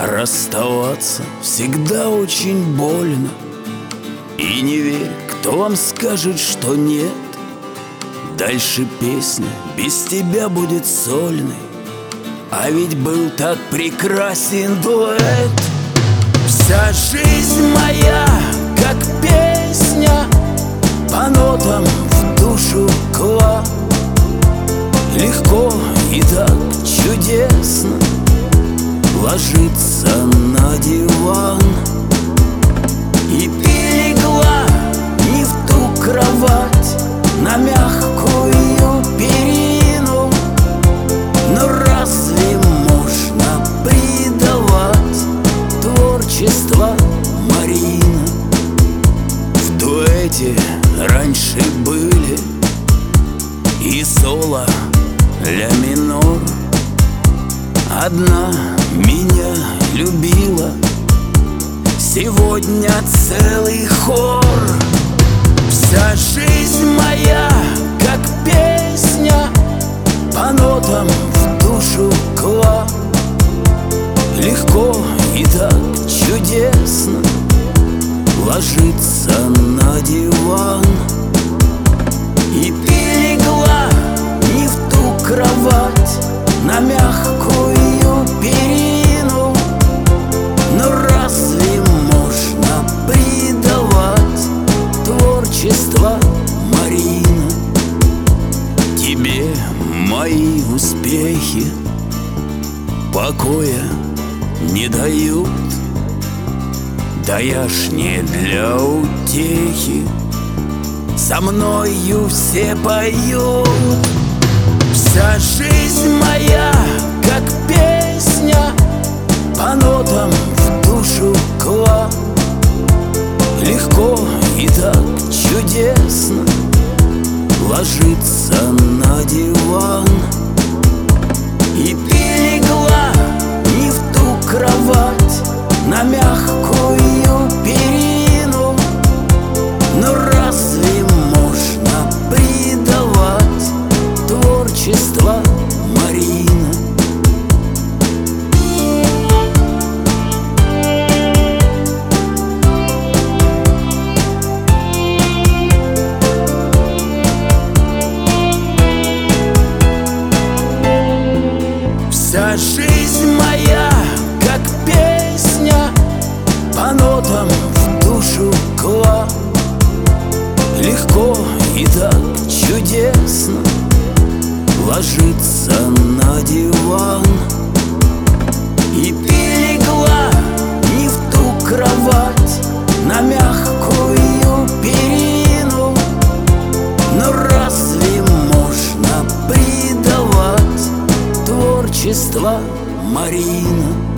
Расставаться всегда очень больно. И не верь, кто вам скажет, что нет. Дальше песня без тебя будет сольной. А ведь был так прекрасен дуэт. Вся жизнь моя, как песня, по нотам в душу клад. Легко и так чудесно ложиться на диван. И ты легла не в ту кровать, на мягкую перину. Но разве можно предавать творчество Марина? В дуэте раньше были и соло, ля минор. Одна меня любила, сегодня целый хор. Вся жизнь моя, как песня, по нотам в душу клад. Легко и так чудесно ложиться на диван. И ты легла не в ту кровать, на мягкую перину. Но разве можно предавать творчество Марина? Тебе мои успехи покоя не дают. Да я ж не для утехи, со мною все поют. Вся жизнь моя, как песня, по нотам в душу клад. Легко и так чудесно ложиться на диван. И ты легла не в ту кровать, на мягкую перину. Но разве можно предавать творчество Марина? Вся жизнь моя, как песня, по нотам в душу клад. Легко и так чудесно ложиться на диван. И ты легла не в ту кровать, на мягкую перину. Но разве можно предавать творчество Марина?